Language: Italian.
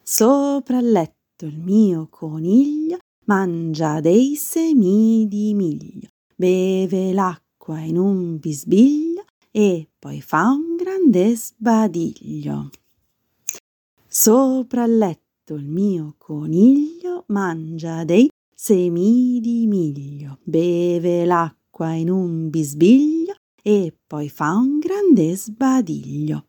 Sopra il letto il mio coniglio mangia dei semi di miglio, beve l'acqua in un bisbiglio e poi fa un grande sbadiglio. Sopra il letto il mio coniglio mangia dei semi di miglio, beve l'acqua in un bisbiglio e poi fa un grande sbadiglio.